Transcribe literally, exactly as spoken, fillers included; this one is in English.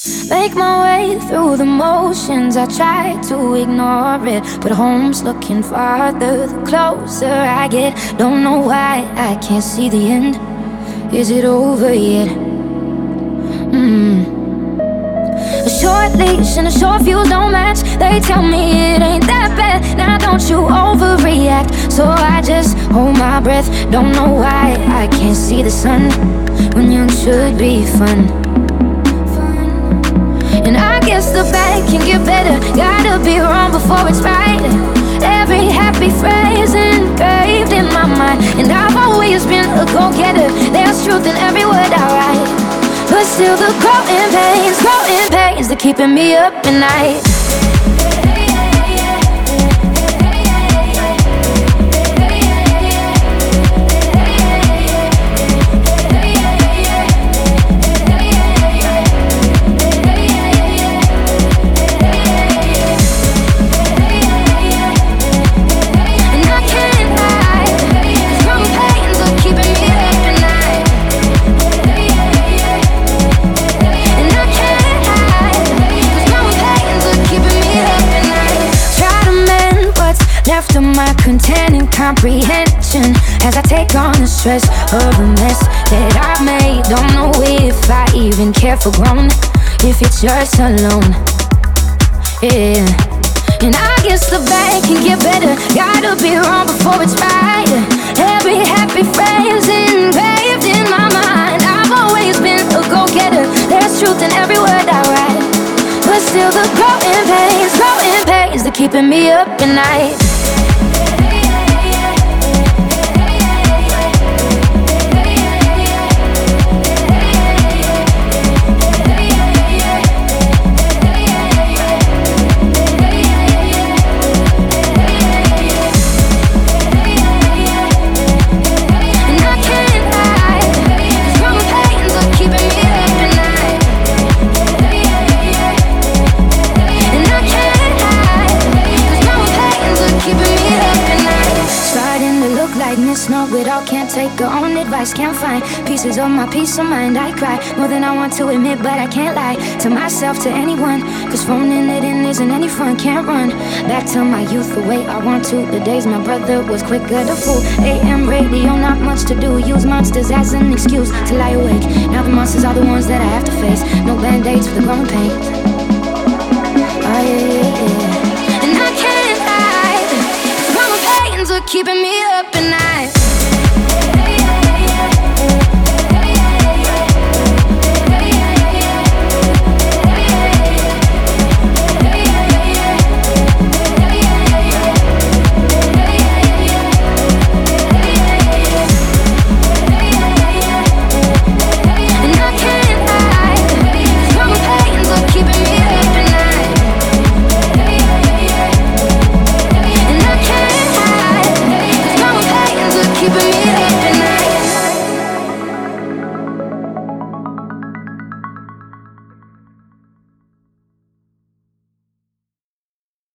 Make my way through the motions, I try to ignore it, but home's looking farther the closer I get. Don't know why I can't see the end. Is it over yet? Mm. A short leash and a short fuse don't match. They tell me it ain't that bad. Now don't you overreact. So I just hold my breath. Don't know why I can't see the sun when young should be fun. And I guess the bad can get better. Gotta be wrong before it's right. Every happy phrase engraved in my mind. And I've always been a go-getter. There's truth in every word I write. But still the growing pains, growing pains, they're keeping me up at night. After my content and comprehension, as I take on the stress of the mess that I've made. Don't know if I even care for grown, if it's just alone. Yeah. And I guess the bad can get better. Gotta be wrong before it's right. Every happy phrase engraved in my mind. I've always been a go-getter. There's truth in every word I write. But still the growing pains, growing pains, they're keeping me up at night. Not without, can't take her own advice, can't find pieces of my peace of mind. I cry more than I want to admit, but I can't lie to myself, to anyone, cause phoning it in isn't any fun. Can't run back to my youth the way I want to. The days my brother was quicker to fool. A M radio, not much to do. Use monsters as an excuse to lie awake. Now the monsters are the ones that I have to face. No band-aids for the growing pains. Oh yeah, yeah, yeah. And I can't hide, cause growing pains are keeping me up at night.